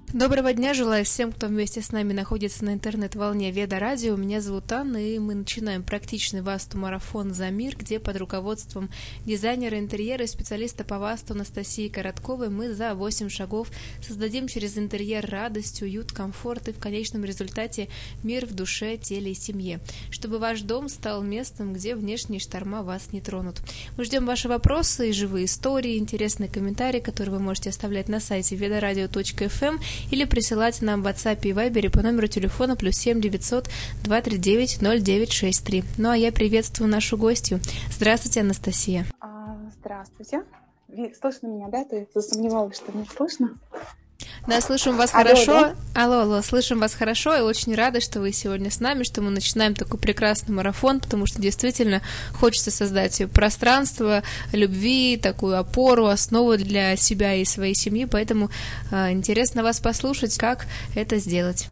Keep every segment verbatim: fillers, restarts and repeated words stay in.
Доброго дня, желаю всем, кто вместе с нами находится на интернет-волне Веда Радио. Меня зовут Анна, и мы начинаем практичный васту-марафон «За мир», где под руководством дизайнера интерьера и специалиста по васту Анастасии Коротковой мы за восемь шагов создадим через интерьер радость, уют, комфорт и в конечном результате мир в душе, теле и семье, чтобы ваш дом стал местом, где внешние шторма вас не тронут. Мы ждем ваши вопросы и живые истории, интересные комментарии, которые вы можете оставлять на сайте ведарадио точка эф эм или присылать нам в WhatsApp и Viber по номеру телефона плюс семь девятьсот два три девять ноль девять шесть три. Ну а я приветствую нашу гостью. Здравствуйте, Анастасия. Здравствуйте. Слышно меня, да? Ты засомневалась, что не слышно? Да, слышим вас алло, хорошо. Да? Алло, алло, слышим вас хорошо и очень рада, что вы сегодня с нами, что мы начинаем такой прекрасный марафон, потому что действительно хочется создать пространство любви, такую опору, основу для себя и своей семьи, поэтому э, интересно вас послушать, как это сделать.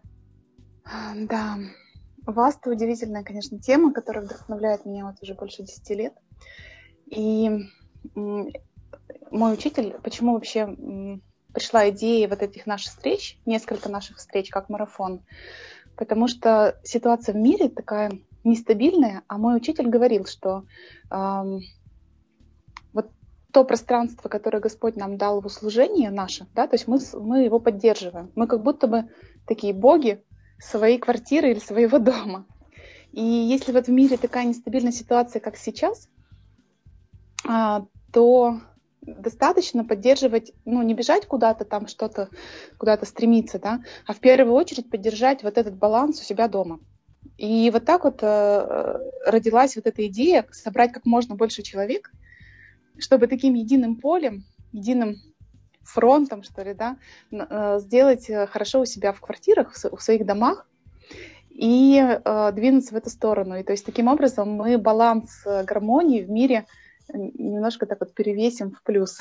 Да, васту удивительная, конечно, тема, которая вдохновляет меня вот уже больше десяти лет. И м, мой учитель, почему вообще... М, пришла идея вот этих наших встреч, несколько наших встреч, как марафон, потому что ситуация в мире такая нестабильная, а мой учитель говорил, что эм, вот то пространство, которое Господь нам дал в услужении наше, да, то есть мы, мы его поддерживаем, мы как будто бы такие боги своей квартиры или своего дома. И если вот в мире такая нестабильная ситуация, как сейчас, э, то... достаточно поддерживать, ну, не бежать куда-то там, что-то, куда-то стремиться, да, а в первую очередь поддержать вот этот баланс у себя дома. И вот так вот э, родилась вот эта идея собрать как можно больше человек, чтобы таким единым полем, единым фронтом, что ли, да, э, сделать хорошо у себя в квартирах, в своих домах и э, двинуться в эту сторону. И то есть таким образом мы баланс гармонии в мире немножко так вот перевесим в плюс.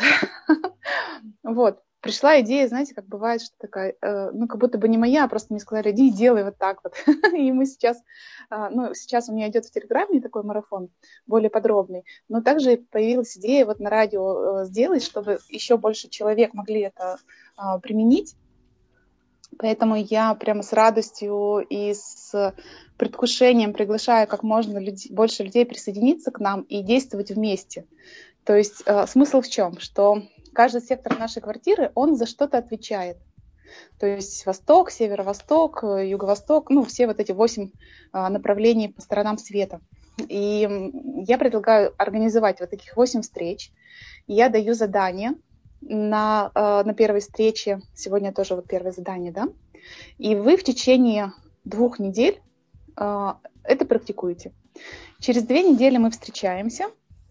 Вот. Пришла идея, знаете, как бывает, что такая, э, ну, как будто бы не моя, а просто мне сказали, иди и делай вот так вот. И мы сейчас, э, ну, сейчас у меня идет в Телеграме такой марафон, более подробный, но также появилась идея вот на радио э, сделать, чтобы еще больше человек могли это э, применить. Поэтому я прямо с радостью и с предвкушением приглашаю как можно людей, больше людей присоединиться к нам и действовать вместе. То есть э, смысл в чем? Что каждый сектор нашей квартиры, он за что-то отвечает. То есть восток, северо-восток, юго-восток, ну все вот эти восемь э, направлений по сторонам света. И я предлагаю организовать вот таких восемь встреч. Я даю задания. На, на первой встрече, сегодня тоже вот первое задание, да, и вы в течение двух недель э, это практикуете. Через две недели мы встречаемся,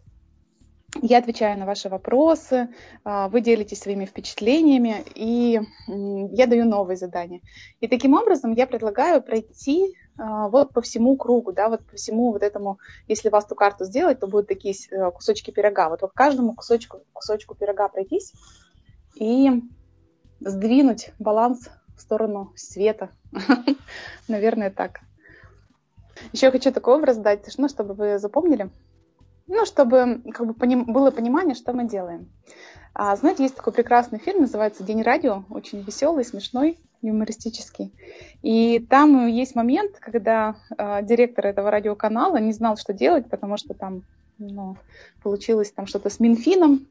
я отвечаю на ваши вопросы, э, вы делитесь своими впечатлениями, и э, я даю новые задания. И таким образом я предлагаю пройти э, вот по всему кругу, да, вот по всему вот этому, если васту карту сделать, то будут такие э, кусочки пирога. Вот, вот каждому кусочку, кусочку пирога пройтись и сдвинуть баланс в сторону света. Наверное, так. Еще я хочу такой образ дать, ну, чтобы вы запомнили. Ну, чтобы как бы поним- было понимание, что мы делаем. А, знаете, есть такой прекрасный фильм, называется «День радио», очень веселый, смешной, юмористический. И там есть момент, когда а, директор этого радиоканала не знал, что делать, потому что там, ну, получилось там что-то с Минфином.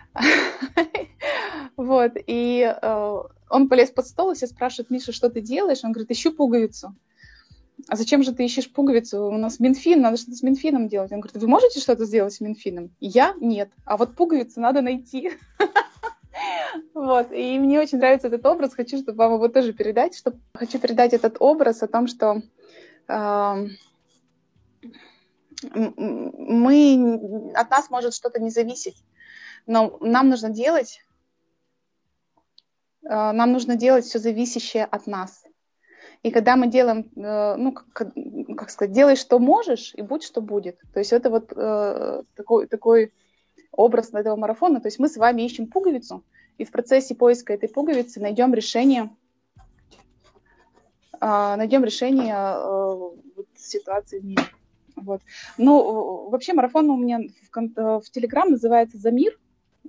Вот, и он полез под стол и все спрашивает: Миша, что ты делаешь? Он говорит: ищу пуговицу. А зачем же ты ищешь пуговицу? У нас Минфин, надо что-то с Минфином делать. Он говорит: вы можете что-то сделать с Минфином? Я? Нет. А вот пуговицу надо найти. Вот, и мне очень нравится этот образ. Хочу, чтобы вам его тоже передать. Чтобы... Хочу передать этот образ о том, что э, мы, от нас может что-то не зависеть. Но нам нужно делать, э, нам нужно делать все зависящее от нас. И когда мы делаем, ну, как, как сказать, делай, что можешь, и будь, что будет. То есть это вот э, такой, такой образ этого марафона. То есть мы с вами ищем пуговицу, и в процессе поиска этой пуговицы найдем решение, э, найдем решение э, вот, ситуации в мире. Вот. Ну, вообще марафон у меня в, в Телеграм называется «За мир».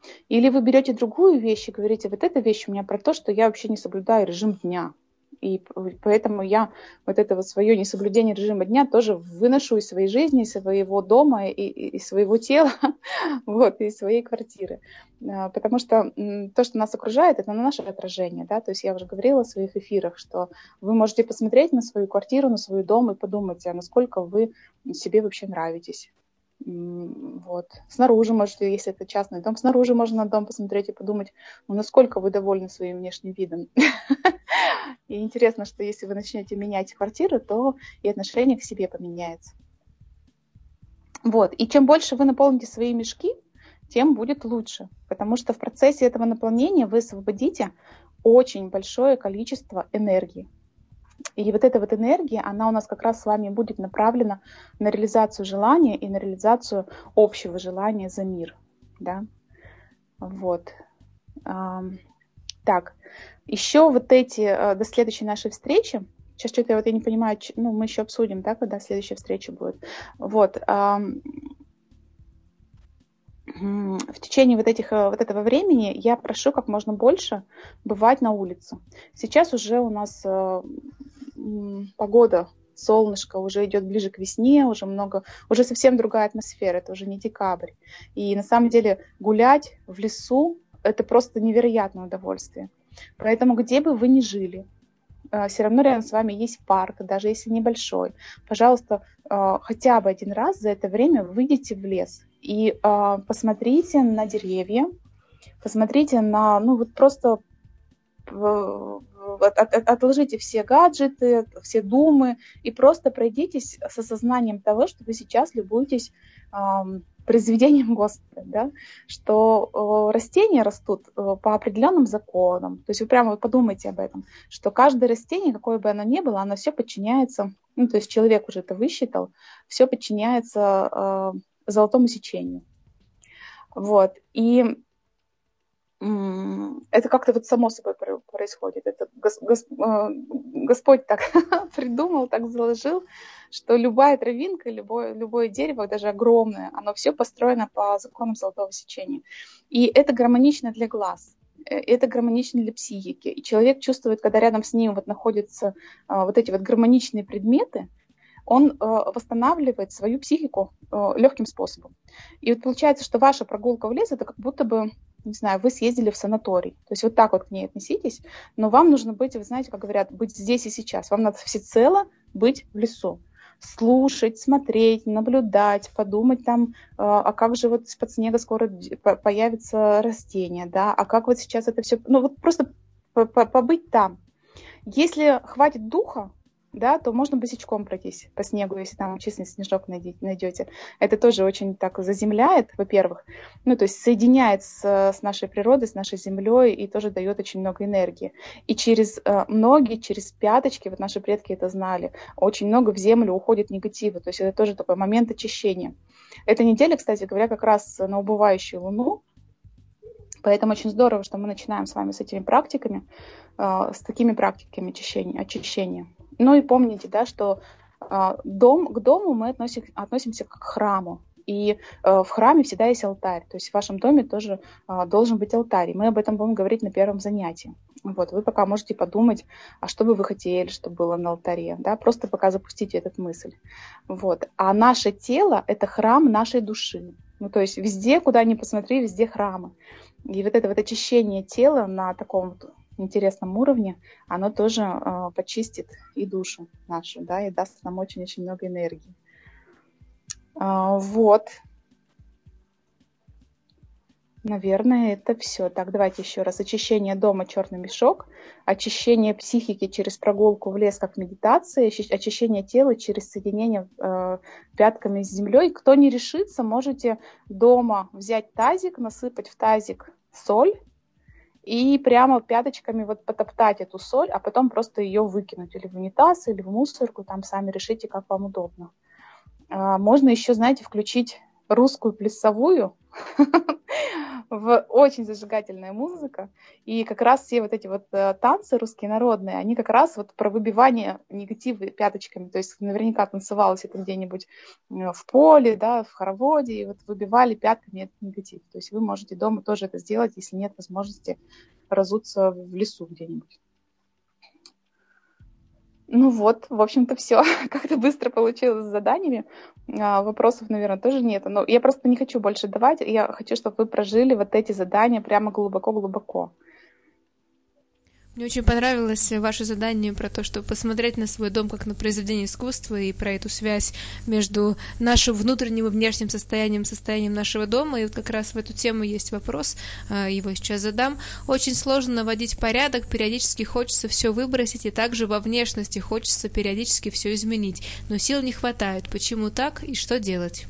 Или вы берете другую вещь и говорите, вот эта вещь у меня про то, что я вообще не соблюдаю режим дня. И поэтому я вот это вот свое несоблюдение режима дня тоже выношу из своей жизни, из своего дома, и, и, из своего тела, вот, из своей квартиры. Потому что то, что нас окружает, это наше отражение. Да? То есть я уже говорила в своих эфирах, что вы можете посмотреть на свою квартиру, на свой дом и подумать, а насколько вы себе вообще нравитесь. Вот. Снаружи можете, если это частный дом, снаружи можно на дом посмотреть и подумать, ну, насколько вы довольны своим внешним видом. И интересно, что если вы начнете менять квартиру, то и отношение к себе поменяется. Вот. И чем больше вы наполните свои мешки, тем будет лучше. Потому что в процессе этого наполнения вы освободите очень большое количество энергии. И вот эта вот энергия, она у нас как раз с вами будет направлена на реализацию желания и на реализацию общего желания за мир. Да? Вот. Так, еще вот эти, до следующей нашей встречи, сейчас что-то вот я не понимаю, ну, мы еще обсудим, да, когда следующая встреча будет. Вот. В течение вот, этих, вот этого времени я прошу как можно больше бывать на улице. Сейчас уже у нас погода, солнышко, уже идет ближе к весне, уже много, уже совсем другая атмосфера, это уже не декабрь. И на самом деле гулять в лесу — это просто невероятное удовольствие. Поэтому где бы вы ни жили, все равно рядом с вами есть парк, даже если небольшой. Пожалуйста, хотя бы один раз за это время выйдите в лес и посмотрите на деревья, посмотрите на, ну вот просто отложите все гаджеты, все думы и просто пройдитесь с осознанием того, что вы сейчас любуетесь произведением Господа, да? Что растения растут по определенным законам. То есть вы прямо подумайте об этом, что каждое растение, какое бы оно ни было, оно все подчиняется, ну, то есть человек уже это высчитал, все подчиняется э, золотому сечению. Вот. И м- это как-то вот само собой происходит. Это гос- гос- э, Господь так придумал, так заложил, что любая травинка, любое, любое дерево, даже огромное, оно все построено по законам золотого сечения. И это гармонично для глаз, это гармонично для психики. И человек чувствует, когда рядом с ним вот находятся а, вот эти вот гармоничные предметы, он а, восстанавливает свою психику а, легким способом. И вот получается, что ваша прогулка в лес, это как будто бы, не знаю, вы съездили в санаторий. То есть вот так вот к ней относитесь, но вам нужно быть, вы знаете, как говорят, быть здесь и сейчас. Вам надо всецело быть в лесу. Слушать, смотреть, наблюдать, подумать там, а как же вот из-под снега скоро появится растение, да, а как вот сейчас это все, ну вот просто побыть там. Если хватит духа, да, то можно босичком пройтись по снегу, если там честный снежок найдете. Это тоже очень так заземляет, во-первых, ну, то есть соединяет с, с нашей природой, с нашей землей и тоже дает очень много энергии. И через э, ноги, через пяточки, вот наши предки это знали, очень много в землю уходит негатива, то есть это тоже такой момент очищения. Эта неделя, кстати говоря, как раз на убывающую луну, поэтому очень здорово, что мы начинаем с вами с этими практиками, э, с такими практиками очищения. очищения. Ну и помните, да, что э, дом, к дому мы относим, относимся как к храму. И э, в храме всегда есть алтарь. То есть в вашем доме тоже э, должен быть алтарь. И мы об этом будем говорить на первом занятии. Вот, вы пока можете подумать, а что бы вы хотели, чтобы было на алтаре. Да? Просто пока запустите эту мысль. Вот. А наше тело – это храм нашей души. Ну, то есть везде, куда ни посмотри, везде храмы. И вот это вот очищение тела на таком вот интересном уровне, оно тоже э, почистит и душу нашу, да, и даст нам очень-очень много энергии. Э, вот. Наверное, это все. Так, давайте еще раз. Очищение дома — черный мешок, очищение психики через прогулку в лес как медитация, очищение тела через соединение э, пятками с землей. Кто не решится, можете дома взять тазик, насыпать в тазик соль, и прямо пяточками вот потоптать эту соль, а потом просто ее выкинуть или в унитаз, или в мусорку, там сами решите, как вам удобно. Можно еще, знаете, включить русскую плясовую, в очень зажигательная музыка, и как раз все вот эти вот э, танцы русские народные, они как раз вот про выбивание негатива пяточками, то есть наверняка танцевалось это где-нибудь э, в поле, да, в хороводе, и вот выбивали пятками этот негатив. То есть вы можете дома тоже это сделать, если нет возможности разуться в лесу где-нибудь. Ну вот, в общем-то, все. Как-то быстро получилось с заданиями. А, вопросов, наверное, тоже нет. Но я просто не хочу больше давать. Я хочу, чтобы вы прожили вот эти задания прямо глубоко-глубоко. Мне очень понравилось ваше задание про то, чтобы посмотреть на свой дом как на произведение искусства и про эту связь между нашим внутренним и внешним состоянием, состоянием нашего дома. И вот как раз в эту тему есть вопрос, его сейчас задам. Очень сложно наводить порядок, периодически хочется все выбросить, и также во внешности хочется периодически все изменить. Но сил не хватает. Почему так и что делать?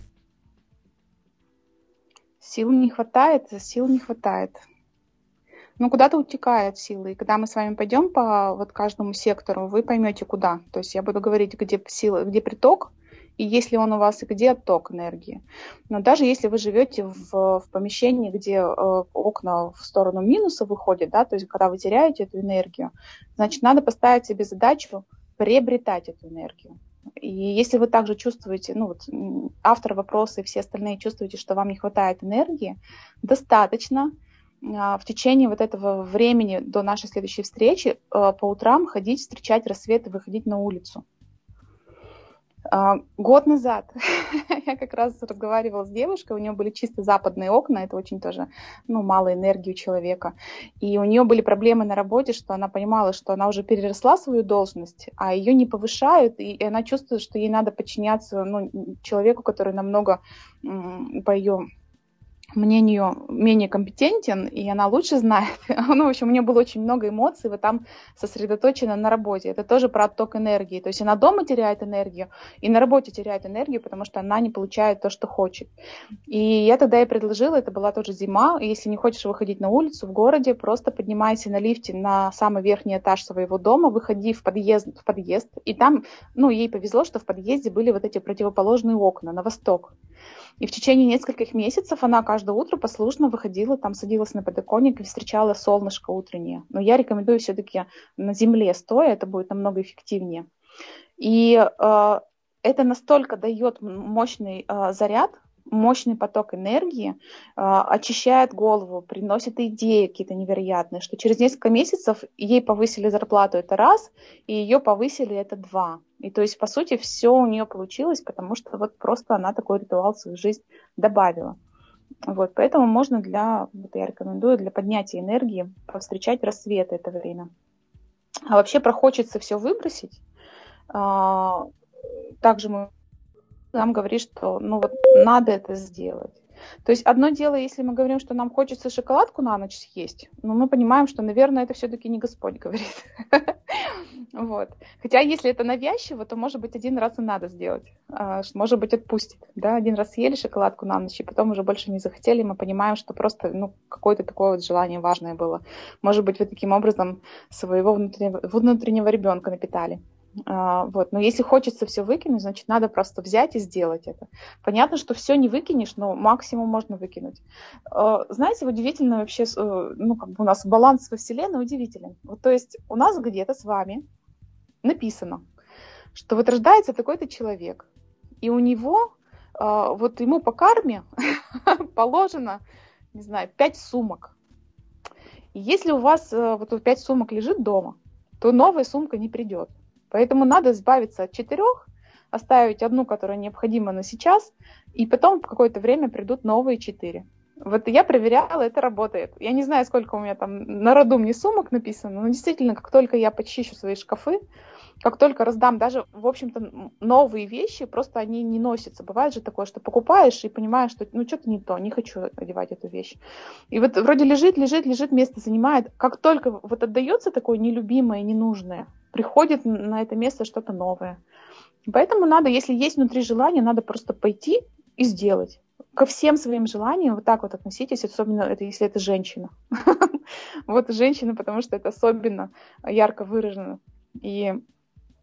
Сил не хватает, сил не хватает. Ну, куда-то утекают силы. И когда мы с вами пойдем по вот каждому сектору, вы поймете, куда. То есть я буду говорить, где сила, где приток, и если он у вас, и где отток энергии. Но даже если вы живете в, в помещении, где э, окна в сторону минуса выходят, да, то есть когда вы теряете эту энергию, значит, надо поставить себе задачу приобретать эту энергию. И если вы также чувствуете, ну вот автор вопроса и все остальные чувствуете, что вам не хватает энергии, достаточно в течение вот этого времени до нашей следующей встречи по утрам ходить, встречать рассвет и выходить на улицу. Год назад я как раз разговаривала с девушкой, у нее были чисто западные окна, это очень тоже, ну, мало энергии у человека. И у нее были проблемы на работе, что она понимала, что она уже переросла свою должность, а ее не повышают, и она чувствует, что ей надо подчиняться, ну, человеку, который намного по ее мнению менее компетентен, и она лучше знает. Ну, в общем, у нее было очень много эмоций, вот там сосредоточено на работе. Это тоже про отток энергии. То есть она дома теряет энергию, и на работе теряет энергию, потому что она не получает то, что хочет. И я тогда ей предложила, это была тоже зима, если не хочешь выходить на улицу в городе, просто поднимайся на лифте на самый верхний этаж своего дома, выходи в подъезд, в подъезд, и там, ну, ей повезло, что в подъезде были вот эти противоположные окна на восток. И в течение нескольких месяцев она каждое утро послушно выходила, там садилась на подоконник и встречала солнышко утреннее. Но я рекомендую все-таки на земле стоя, это будет намного эффективнее. И э, это настолько дает мощный э, заряд, мощный поток энергии, э, очищает голову, приносит идеи какие-то невероятные, что через несколько месяцев ей повысили зарплату, это раз, и ее повысили, это два. И то есть, по сути, все у нее получилось, потому что вот просто она такой ритуал в свою жизнь добавила. Вот, поэтому можно для, вот я рекомендую, для поднятия энергии повстречать рассвет это время. А вообще прохочется все выбросить. А, также мы нам говорит, что ну вот надо это сделать. То есть одно дело, если мы говорим, что нам хочется шоколадку на ночь съесть, но мы понимаем, что, наверное, это все-таки не Господь говорит. Вот. Хотя если это навязчиво, то, может быть, один раз и надо сделать. Может быть, отпустит. Да? Один раз съели шоколадку на ночь, и потом уже больше не захотели, мы понимаем, что просто ну, какое-то такое вот желание важное было. Может быть, вы таким образом своего внутреннего, внутреннего ребенка напитали. Uh, вот. Но если хочется все выкинуть, значит, надо просто взять и сделать это. Понятно, что все не выкинешь, но максимум можно выкинуть. Uh, знаете, удивительно вообще, uh, ну, как бы у нас баланс во Вселенной удивителен. Вот, то есть у нас где-то с вами написано, что вот рождается такой-то человек, и у него, uh, вот ему по карме положено, не знаю, пять сумок. И если у вас uh, вот пять сумок лежит дома, то новая сумка не придет. Поэтому надо избавиться от четырех, оставить одну, которая необходима на сейчас, и потом в какое-то время придут новые четыре. Вот я проверяла, это работает. Я не знаю, сколько у меня там на роду мне сумок написано, но действительно, как только я почищу свои шкафы, как только раздам даже, в общем-то, новые вещи, просто они не носятся. Бывает же такое, что покупаешь и понимаешь, что ну что-то не то, не хочу одевать эту вещь. И вот вроде лежит, лежит, лежит, место занимает. Как только вот отдается такое нелюбимое, ненужное, приходит на это место что-то новое. Поэтому надо, если есть внутри желание, надо просто пойти и сделать. Ко всем своим желаниям вот так вот относитесь, особенно это, если это женщина. Вот женщина, потому что это особенно ярко выражено. И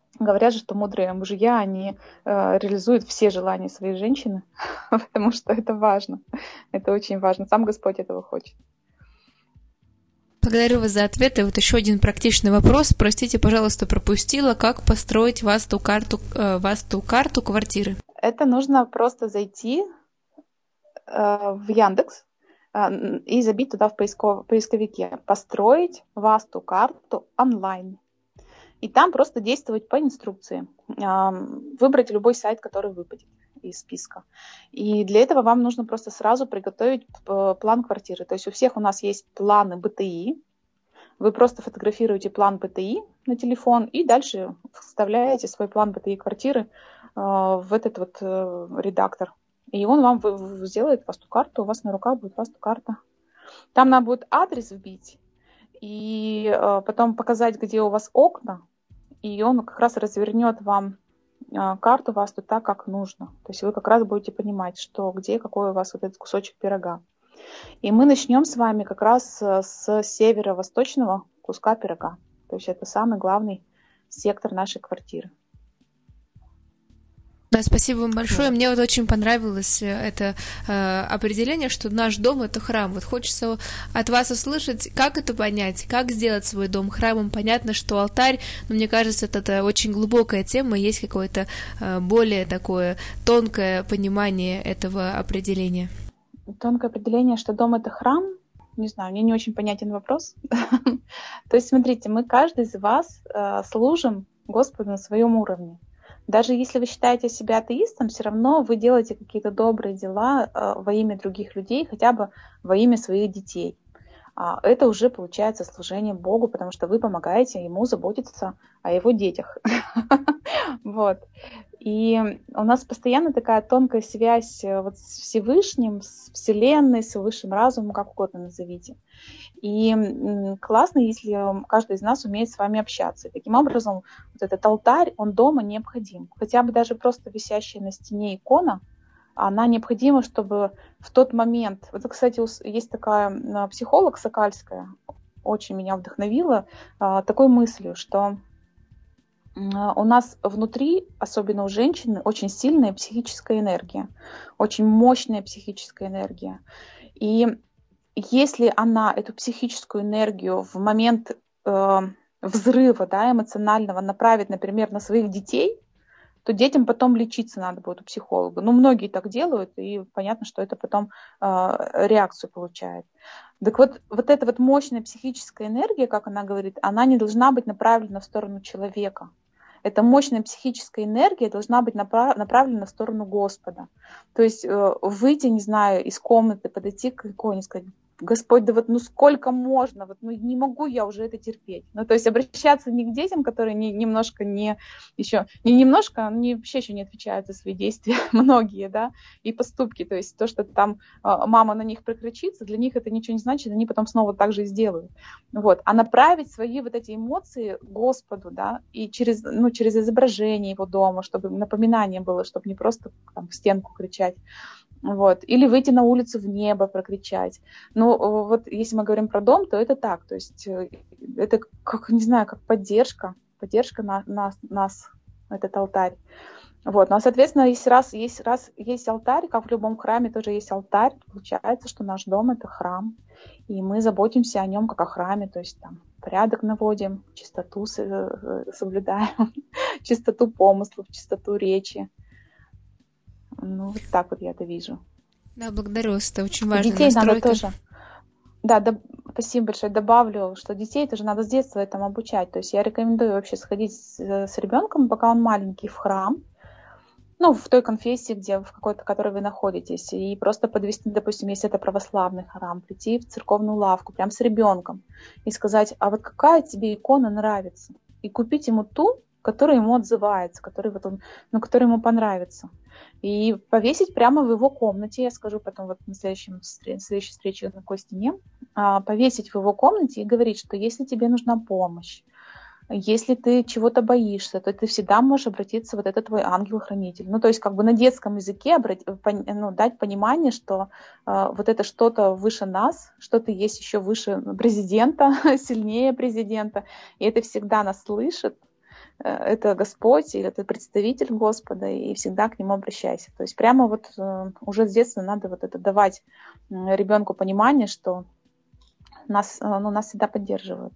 Говорят же, что мудрые мужья, они э, реализуют все желания своей женщины, потому что это важно. Это очень важно. Сам Господь этого хочет. Благодарю вас за ответы. Вот еще один практичный вопрос. Простите, пожалуйста, пропустила. Как построить васту-карту, э, васту-карту квартиры? Это нужно просто зайти э, в Яндекс э, и забить туда в поисков, поисковике «Построить васту-карту онлайн». И там просто действовать по инструкции. Выбрать любой сайт, который выпадет из списка. И для этого вам нужно просто сразу приготовить план квартиры. То есть у всех у нас есть планы БТИ. Вы просто фотографируете план БТИ на телефон и дальше вставляете свой план БТИ квартиры в этот вот редактор. И он вам сделает васту-карту. У вас на руках будет васту-карта. Там надо будет адрес вбить. И потом показать, где у вас окна, и он как раз развернет вам карту васту так, как нужно. То есть вы как раз будете понимать, что где, какой у вас вот этот кусочек пирога. И мы начнем с вами как раз с северо-восточного куска пирога. То есть это самый главный сектор нашей квартиры. Да, спасибо вам большое. Мне вот очень понравилось это э, определение, что наш дом — это храм. Вот хочется от вас услышать, как это понять, как сделать свой дом храмом. Понятно, что алтарь, но мне кажется, это, это очень глубокая тема, есть какое-то э, более такое тонкое понимание этого определения. Тонкое определение, что дом — это храм, не знаю, мне не очень понятен вопрос. То есть, смотрите, мы, каждый из вас служим Господу на своем уровне. Даже если вы считаете себя атеистом, все равно вы делаете какие-то добрые дела э, во имя других людей, хотя бы во имя своих детей. А это уже получается служение Богу, потому что вы помогаете Ему заботиться о Его детях. Вот. И у нас постоянно такая тонкая связь вот с Всевышним, с Вселенной, с высшим разумом, как угодно назовите. И классно, если каждый из нас умеет с вами общаться. И таким образом, вот этот алтарь, он дома необходим. Хотя бы даже просто висящая на стене икона, она необходима, чтобы в тот момент... Вот, кстати, есть такая психолог Сокальская, очень меня вдохновила такой мыслью, что у нас внутри, особенно у женщины, очень сильная психическая энергия, очень мощная психическая энергия. И если она эту психическую энергию в момент э, взрыва, да, эмоционального направит, например, на своих детей, то детям потом лечиться надо будет у психолога. Ну, многие так делают, и понятно, что это потом э, реакцию получает. Так вот, вот эта вот мощная психическая энергия, как она говорит, она не должна быть направлена в сторону человека. Эта мощная психическая энергия должна быть направ- направлена в сторону Господа. То есть э, выйти, не знаю, из комнаты, подойти к иконе и сказать: Господь, да вот ну сколько можно, вот ну не могу я уже это терпеть. Ну то есть обращаться не к детям, которые не, немножко не еще, не немножко, они вообще еще не отвечают за свои действия, многие, да, и поступки. То есть то, что там а, мама на них прокричится, для них это ничего не значит, они потом снова так же и сделают. Вот. А направить свои вот эти эмоции Господу, да, и через, ну, через изображение Его дома, чтобы напоминание было, чтобы не просто там в стенку кричать. Вот. Или выйти на улицу в небо, прокричать. Ну, вот если мы говорим про дом, то это так. То есть это, как, не знаю, как поддержка. Поддержка на, на, нас, этот алтарь. Вот. Ну, а, соответственно, если раз есть, раз есть алтарь, как в любом храме тоже есть алтарь, получается, что наш дом — это храм. И мы заботимся о нем как о храме. То есть там порядок наводим, чистоту соблюдаем, чистоту помыслов, чистоту речи. Ну, вот так вот я это вижу. Да, благодарю вас, это очень важная детей настройка. Надо тоже. Да, да, спасибо большое. Добавлю, что детей тоже надо с детства этому обучать. То есть я рекомендую вообще сходить с, с ребенком, пока он маленький, в храм, ну, в той конфессии, где, в какой-то, в которой вы находитесь, и просто подвести, допустим, если это православный храм, прийти в церковную лавку прям с ребенком и сказать: а вот какая тебе икона нравится? И купить ему ту, которая ему отзывается, которая, вот он, ну, которая ему понравится. И повесить прямо в его комнате, я скажу потом вот на следующем, следующей встрече на какой стене, повесить в его комнате и говорить, что если тебе нужна помощь, если ты чего-то боишься, то ты всегда можешь обратиться, вот это твой ангел-хранитель. Ну, то есть как бы на детском языке обрати, ну, дать понимание, что э, вот это что-то выше нас, что-то есть еще выше президента, сильнее президента, и это всегда нас слышит. это Господь или это представитель Господа, и всегда к нему обращайся. То есть прямо вот уже с детства надо вот это давать ребенку понимание, что нас, ну, нас всегда поддерживают.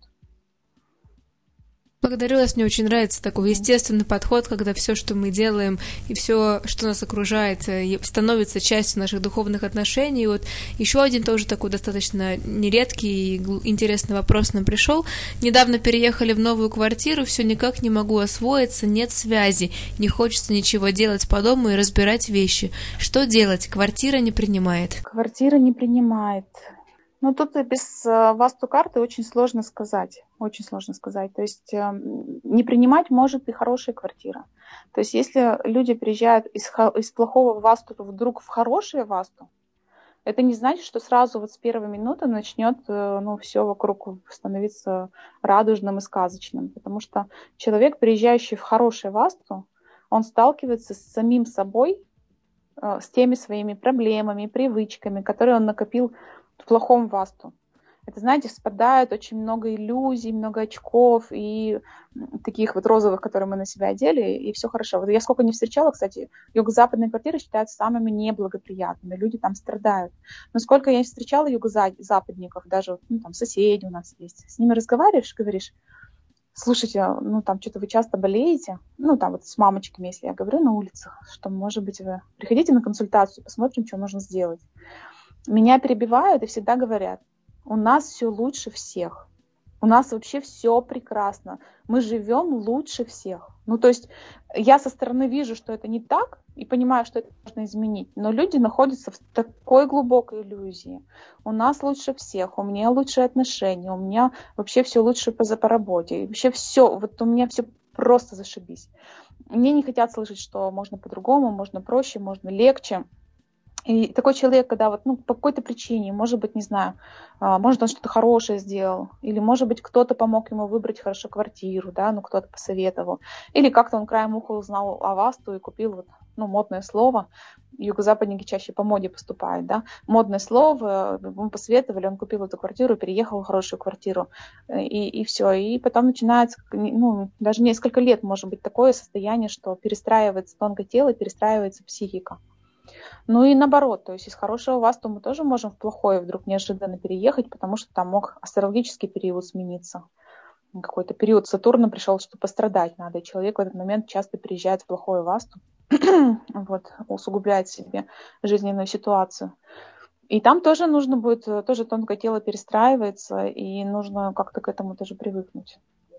Благодарю вас, мне очень нравится такой естественный подход, когда все, что мы делаем, и все, что нас окружает, становится частью наших духовных отношений. И вот еще один тоже такой достаточно нередкий и интересный вопрос нам пришел. Недавно переехали в новую квартиру, все никак не могу освоиться, нет связи, не хочется ничего делать по дому и разбирать вещи. Что делать? Квартира не принимает. Квартира не принимает. Ну, тут без васту-карты очень сложно сказать. Очень сложно сказать. То есть не принимать может и хорошая квартира. То есть если люди приезжают из, из плохого васту вдруг в хорошее васту, это не значит, что сразу вот с первой минуты начнет, ну, все вокруг становиться радужным и сказочным. Потому что человек, приезжающий в хорошее васту, он сталкивается с самим собой, с теми своими проблемами, привычками, которые он накопил в плохом васту. Это, знаете, спадает очень много иллюзий, много очков и таких вот розовых, которые мы на себя одели, и все хорошо. Вот я сколько не встречала, кстати, юго-западные квартиры считаются самыми неблагоприятными, люди там страдают. Но сколько я не встречала юго-западников, даже ну, там соседи у нас есть, с ними разговариваешь, говоришь: слушайте, ну там что-то вы часто болеете, ну там вот с мамочками, если я говорю на улицах, что, может быть, вы приходите на консультацию, посмотрим, что можно сделать. Меня перебивают и всегда говорят: у нас все лучше всех, у нас вообще все прекрасно, мы живем лучше всех. Ну, то есть я со стороны вижу, что это не так, и понимаю, что это можно изменить, но люди находятся в такой глубокой иллюзии. У нас лучше всех, у меня лучшие отношения, у меня вообще все лучше по, по работе, и вообще все, вот у меня все просто зашибись. Мне не хотят слышать, что можно по-другому, можно проще, можно легче. И такой человек, когда вот, ну, по какой-то причине, может быть, не знаю, может, он что-то хорошее сделал, или, может быть, кто-то помог ему выбрать хорошо квартиру, да, ну, кто-то посоветовал, или как-то он краем уха узнал о васту и купил вот, ну, модное слово. Юго-западники чаще по моде поступают, да, модное слово, ему посоветовали, он купил эту квартиру, переехал в хорошую квартиру, и, и все. И потом начинается, ну, даже несколько лет может быть такое состояние, что перестраивается тонкое тело, перестраивается психика. Ну и наоборот, то есть из хорошего васту мы тоже можем в плохое вдруг неожиданно переехать, потому что там мог астрологический период смениться. Какой-то период Сатурна пришел, что пострадать надо, и человек в этот момент часто переезжает в плохое васту, вот, усугубляет себе жизненную ситуацию. И там тоже нужно будет, тоже тонкое тело перестраивается, и нужно как-то к этому тоже привыкнуть.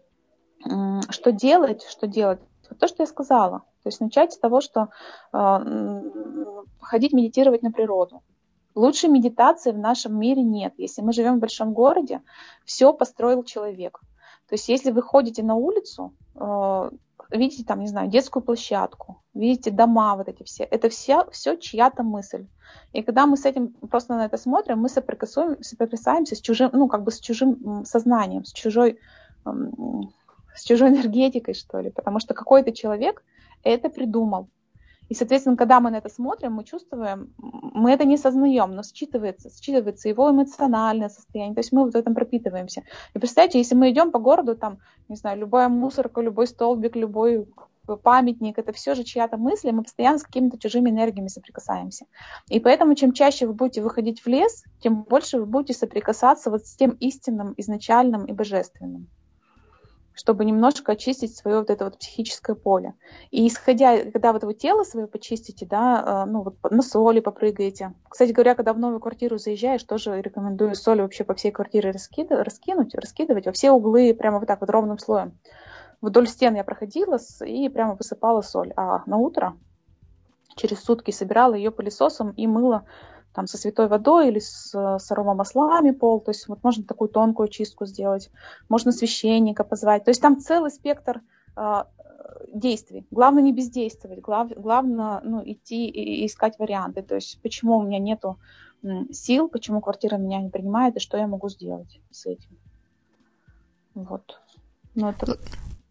Что делать? Что делать? Вот то, что я сказала. То есть начать с того, что э, ходить медитировать на природу. Лучшей медитации в нашем мире нет. Если мы живем в большом городе, все построил человек. То есть если вы ходите на улицу, э, видите там, не знаю, детскую площадку, видите дома вот эти все, это все, все чья-то мысль. И когда мы с этим просто на это смотрим, мы соприкасаемся с чужим, ну как бы с чужим сознанием, с чужой... Э, с чужой энергетикой, что ли, потому что какой-то человек это придумал. И, соответственно, когда мы на это смотрим, мы чувствуем, мы это не сознаем, но считывается, считывается его эмоциональное состояние, то есть мы вот в этом пропитываемся. И представьте, если мы идем по городу, там, не знаю, любая мусорка, любой столбик, любой памятник, это все же чья-то мысль, мы постоянно с какими-то чужими энергиями соприкасаемся. И поэтому, чем чаще вы будете выходить в лес, тем больше вы будете соприкасаться вот с тем истинным, изначальным и божественным, чтобы немножко очистить свое вот это вот психическое поле. И исходя, когда вот вы тело свое почистите, да, ну вот на соли попрыгаете. Кстати говоря, когда в новую квартиру заезжаешь, тоже рекомендую соль вообще по всей квартире раскидывать, раскинуть, раскидывать во все углы, прямо вот так вот ровным слоем. Вдоль стен я проходила и прямо высыпала соль. А на утро, через сутки, собирала ее пылесосом и мыла там со святой водой или с, с аромамаслами пол, то есть вот можно такую тонкую чистку сделать, можно священника позвать, то есть там целый спектр э, действий. Главное не бездействовать, глав, главное ну, идти и, и искать варианты, то есть почему у меня нету м, сил, почему квартира меня не принимает и что я могу сделать с этим. Вот. Ну, это...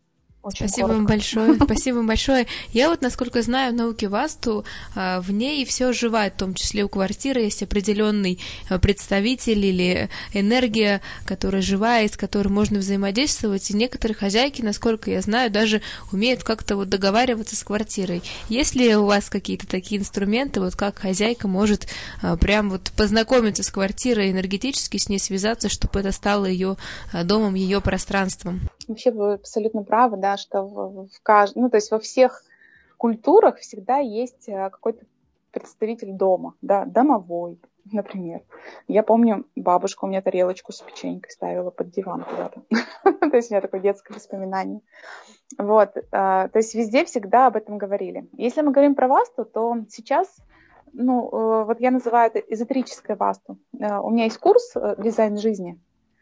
Очень Спасибо коротко. вам большое. Спасибо вам большое. Я вот, насколько знаю, в науке Васту в ней все оживает, в том числе у квартиры есть определенный представитель или энергия, которая живая, с которой можно взаимодействовать. И некоторые хозяйки, насколько я знаю, даже умеют как-то вот договариваться с квартирой. Есть ли у вас какие-то такие инструменты, вот как хозяйка может прям вот познакомиться с квартирой энергетически, с ней связаться, чтобы это стало ее домом, ее пространством? Вообще вы абсолютно правы, да, что в, в кажд... ну, то есть во всех культурах всегда есть какой-то представитель дома, да, домовой, например. Я помню, бабушка у меня тарелочку с печенькой ставила под диван куда-то. То есть у меня такое детское воспоминание. Вот, то есть везде всегда об этом говорили. Если мы говорим про васту, то сейчас, ну, вот я называю это эзотерической васту. У меня есть курс «Дизайн жизни».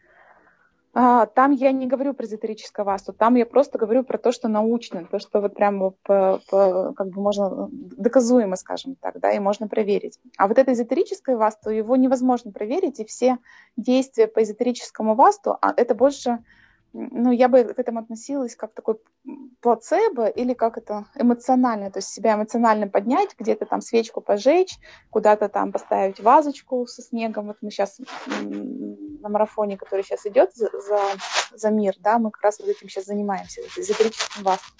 Там я не говорю про эзотерическую васту, там я просто говорю про то, что научно, то, что вот прямо по, по, как бы можно доказуемо, скажем так, да, и можно проверить. А вот это эзотерическое васту, его невозможно проверить, и все действия по эзотерическому васту, а это больше, ну, я бы к этому относилась как такой плацебо или как это эмоционально, то есть себя эмоционально поднять, где-то там свечку пожечь, куда-то там поставить вазочку со снегом. Вот мы сейчас на марафоне, который сейчас идет за, за, за мир, да, мы как раз вот этим сейчас занимаемся, эзотерическим васту.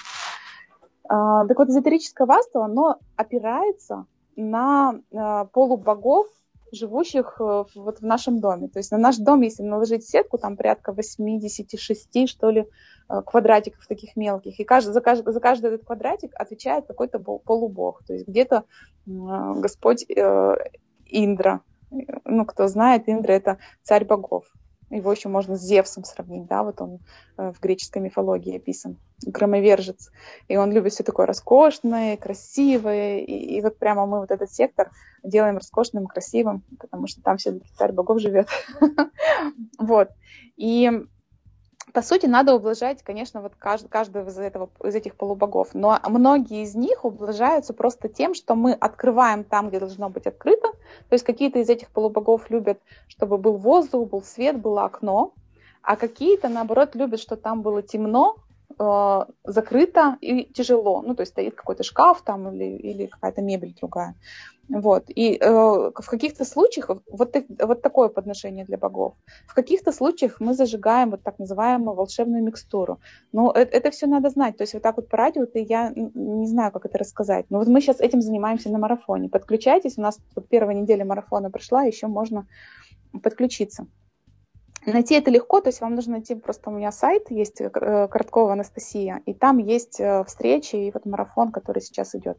А, так вот, эзотерическое васту, оно опирается на а, полубогов, живущих вот в нашем доме. То есть на наш дом, если наложить сетку, там порядка восемьдесят шесть, что ли, квадратиков таких мелких. И каждый, за, каждый, за каждый этот квадратик отвечает какой-то полубог. То есть где-то Господь э, Индра. Ну, кто знает, Индра — это царь богов. Его еще можно с Зевсом сравнить, да, вот он в греческой мифологии описан, громовержец. И он любит все такое роскошное, красивое. И, и вот прямо мы вот этот сектор делаем роскошным, красивым, потому что там все-таки царь богов живет. Вот. И по сути, надо ублажать, конечно, вот каждый, каждого из, этого, из этих полубогов. Но многие из них ублажаются просто тем, что мы открываем там, где должно быть открыто. То есть какие-то из этих полубогов любят, чтобы был воздух, был свет, было окно. А какие-то, наоборот, любят, чтобы там было темно, э, закрыто и тяжело. Ну, то есть стоит какой-то шкаф там или, или какая-то мебель другая. Вот. И э, в каких-то случаях вот, вот такое подношение для богов. В каких-то случаях мы зажигаем вот так называемую волшебную микстуру. Но это, это все надо знать. То есть вот так вот по радио я не знаю, как это рассказать. Но вот мы сейчас этим занимаемся на марафоне. Подключайтесь. У нас вот первая неделя марафона прошла, еще можно подключиться. Найти это легко, то есть вам нужно найти, просто у меня сайт есть, Короткова Анастасия, и там есть встречи и вот марафон, который сейчас идет.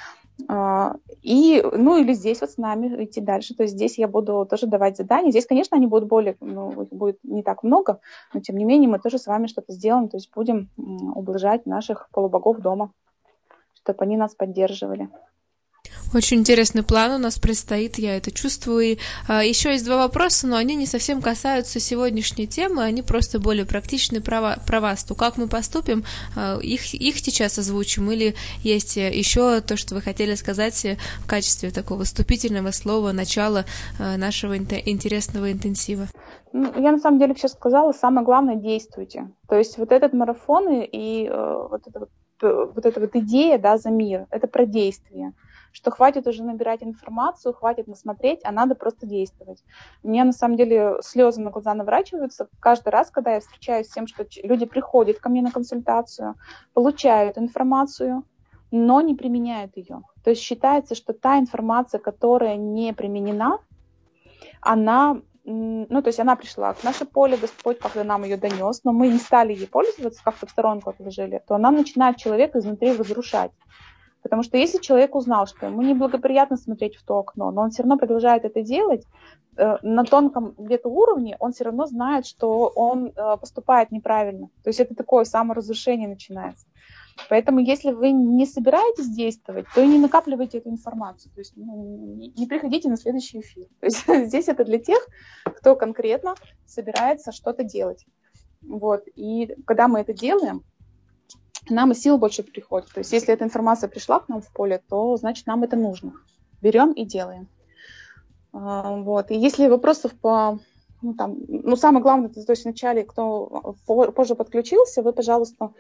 И, ну, или здесь вот с нами идти дальше. То есть здесь я буду тоже давать задания. Здесь, конечно, они будут более, ну, их будет не так много, но тем не менее мы тоже с вами что-то сделаем. То есть будем ублажать наших полубогов дома, чтобы они нас поддерживали. Очень интересный план у нас предстоит, я это чувствую. И, а, еще есть два вопроса, но они не совсем касаются сегодняшней темы, они просто более практичны про, про вас. То как мы поступим, а, их, их сейчас озвучим, или есть еще то, что вы хотели сказать в качестве такого вступительного слова, начала а, нашего интересного интенсива? Я на самом деле все сказала, самое главное — действуйте. То есть вот этот марафон и, и вот, эта вот, вот эта вот идея, да, за мир, это про действие. Что хватит уже набирать информацию, хватит насмотреть, а надо просто действовать. У меня на самом деле слезы на глаза наворачиваются каждый раз, когда я встречаюсь с тем, что люди приходят ко мне на консультацию, получают информацию, но не применяют ее. То есть считается, что та информация, которая не применена, она, ну, то есть она пришла в наше поле, Господь как-то нам ее донес, но мы не стали ей пользоваться, как-то в сторонку отложили, то она начинает человека изнутри разрушать. Потому что если человек узнал, что ему неблагоприятно смотреть в то окно, но он все равно продолжает это делать, э, на тонком где-то уровне он все равно знает, что он э, поступает неправильно. То есть это такое саморазрушение начинается. Поэтому если вы не собираетесь действовать, то и не накапливайте эту информацию. То есть ну, не приходите на следующий эфир. То есть здесь это для тех, кто конкретно собирается что-то делать. Вот. И когда мы это делаем, нам и сил больше приходит. То есть если эта информация пришла к нам в поле, то значит нам это нужно. Берем и делаем. Вот. И если вопросов по... Ну, там, ну самое главное, то есть вначале, кто позже подключился, вы, пожалуйста,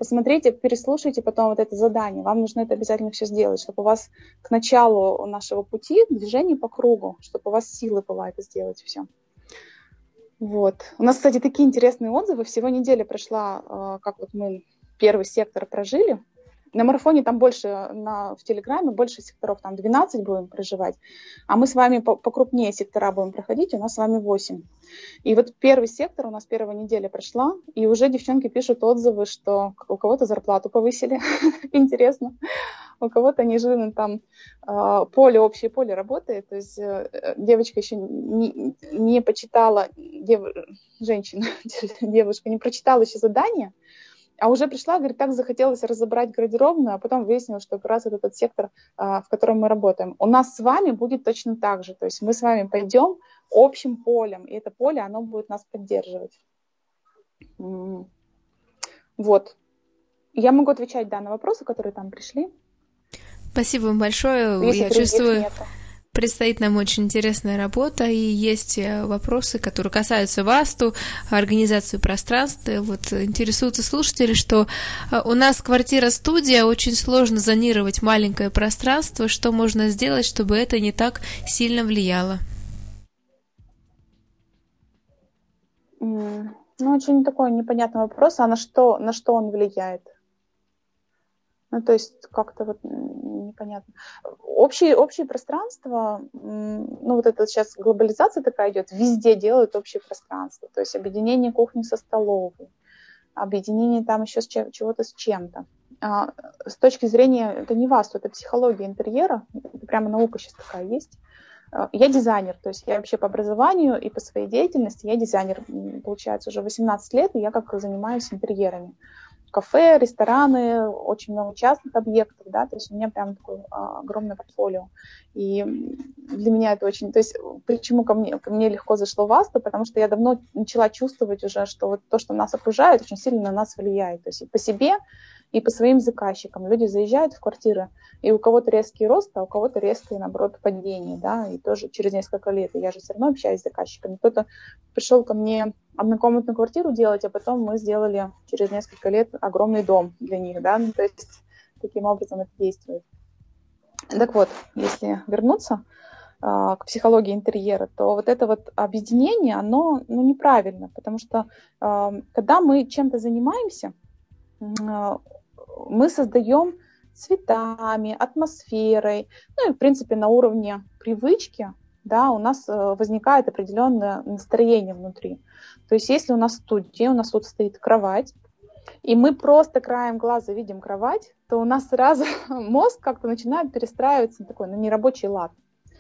посмотрите, переслушайте потом вот это задание. Вам нужно это обязательно все сделать, чтобы у вас к началу нашего пути движение по кругу, чтобы у вас силы было это сделать все. Вот. У нас, кстати, такие интересные отзывы. Всего неделя прошла, как вот мы первый сектор прожили. На марафоне там больше, на, в Телеграме больше секторов, там двенадцать будем проживать, а мы с вами покрупнее сектора будем проходить, у нас с вами восемь. И вот первый сектор у нас первая неделя прошла, и уже девчонки пишут отзывы, что у кого-то зарплату повысили, интересно, у кого-то неожиданно там поле, общее поле работает, то есть девочка еще не, не почитала, дев, женщина, девушка не прочитала еще задание, а уже пришла, говорит, так захотелось разобрать гардеробную, а потом выяснилось, что как раз это тот сектор, в котором мы работаем. У нас с вами будет точно так же. То есть мы с вами пойдем общим полем, и это поле, оно будет нас поддерживать. Вот. Я могу отвечать, да, на вопросы, которые там пришли. Спасибо вам большое. Если Я чувствую... нету. Предстоит нам очень интересная работа, и есть вопросы, которые касаются васту, организации пространства. Вот интересуются слушатели, что у нас квартира-студия, очень сложно зонировать маленькое пространство. Что можно сделать, чтобы это не так сильно влияло? Mm. Ну, очень такой непонятный вопрос. А на что, на что он влияет? Ну, то есть как-то вот непонятно. Общее, общее пространство, ну, вот это сейчас глобализация такая идет, везде делают общее пространство. То есть объединение кухни со столовой, объединение там еще с чем, чего-то с чем-то. А с точки зрения, это не васту, это психология интерьера, это прямо наука сейчас такая есть. Я дизайнер, то есть я вообще по образованию и по своей деятельности, я дизайнер, получается, уже восемнадцать лет, и я как занимаюсь интерьерами. Кафе, рестораны, очень много частных объектов, да, то есть у меня прям такое а, огромное портфолио. И для меня это очень... То есть почему ко мне, ко мне легко зашло васту, потому что я давно начала чувствовать уже, что вот то, что нас окружает, очень сильно на нас влияет. То есть и по себе, и по своим заказчикам. Люди заезжают в квартиры, и у кого-то резкий рост, а у кого-то резкое, наоборот, падение, да, и тоже через несколько лет. И я же все равно общаюсь с заказчиками. Кто-то пришел ко мне однокомнатную квартиру делать, а потом мы сделали через несколько лет огромный дом для них, да, ну, то есть таким образом это действует. Так вот, если вернуться э, к психологии интерьера, то вот это вот объединение, оно ну, неправильно, потому что э, когда мы чем-то занимаемся, э, мы создаем цветами, атмосферой, ну и в принципе на уровне привычки, да, у нас возникает определенное настроение внутри. То есть если у нас в студии, у нас тут стоит кровать, и мы просто краем глаза видим кровать, то у нас сразу мозг как-то начинает перестраиваться на такой, на нерабочий лад.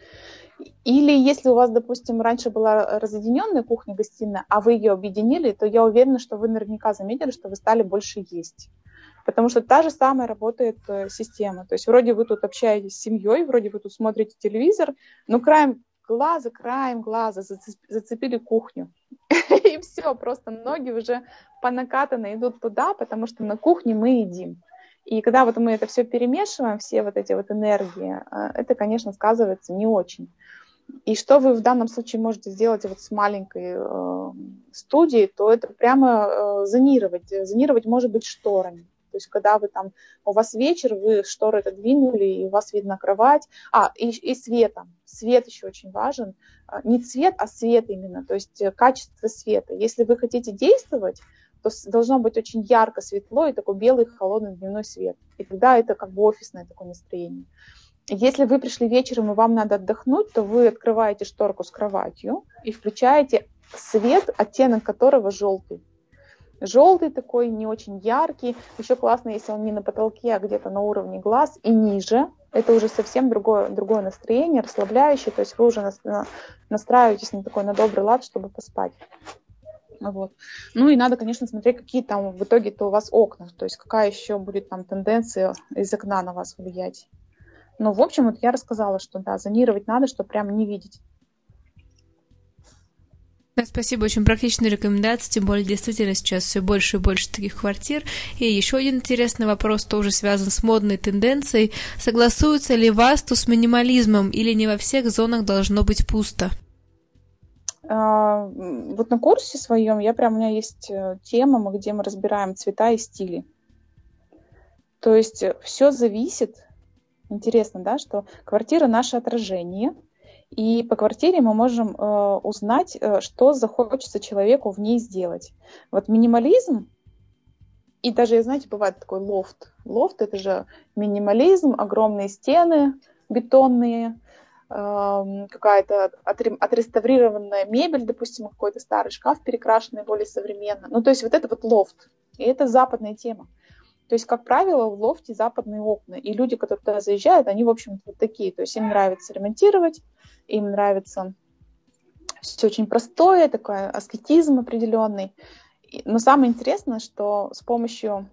Или если у вас, допустим, раньше была разъединенная кухня-гостиная, а вы ее объединили, то я уверена, что вы наверняка заметили, что вы стали больше есть. Потому что та же самая работает система. То есть вроде вы тут общаетесь с семьей, вроде вы тут смотрите телевизор, но краем глаза, краем глаза зацепили кухню. И все, просто ноги уже по накатанной идут туда, потому что на кухне мы едим. И когда вот мы это все перемешиваем, все вот эти вот энергии, это, конечно, сказывается не очень. И что вы в данном случае можете сделать вот с маленькой э, студией, то это прямо э, зонировать. Зонировать может быть шторами. То есть когда вы там, у вас вечер, вы шторы отодвинули, и у вас видно кровать. А, и, и светом. Свет еще очень важен. Не цвет, а свет именно, то есть качество света. Если вы хотите действовать, то должно быть очень ярко светло и такой белый холодный дневной свет. И тогда это как бы офисное такое настроение. Если вы пришли вечером и вам надо отдохнуть, то вы открываете шторку с кроватью и включаете свет, оттенок которого желтый. Желтый такой, не очень яркий. Еще классно, если он не на потолке, а где-то на уровне глаз и ниже. Это уже совсем другое, другое настроение, расслабляющее. То есть вы уже настраиваетесь на такой, на добрый лад, чтобы поспать. Вот. Ну и надо, конечно, смотреть, какие там в итоге-то у вас окна. То есть какая еще будет там тенденция из окна на вас влиять. Но, в общем, вот я рассказала, что да, зонировать надо, чтобы прям не видеть. Да, спасибо, очень практичные рекомендации, тем более действительно сейчас все больше и больше таких квартир. И еще один интересный вопрос, тоже связан с модной тенденцией. Согласуется ли васту с минимализмом или не во всех зонах должно быть пусто? А, вот на курсе своем я прям, у меня есть тема, где мы разбираем цвета и стили. То есть все зависит, интересно, да, что квартира — наше отражение, и по квартире мы можем э, узнать, э, что захочется человеку в ней сделать. Вот минимализм, и даже, знаете, бывает такой лофт. Лофт — это же минимализм, огромные стены бетонные, э, какая-то отреставрированная мебель, допустим, какой-то старый шкаф перекрашенный более современно. Ну, то есть вот это вот лофт. И это западная тема. То есть, как правило, в лофте западные окна. И люди, которые туда заезжают, они, в общем-то, вот такие. То есть им нравится ремонтировать, им нравится все очень простое, такой аскетизм определенный. Но самое интересное, что с помощью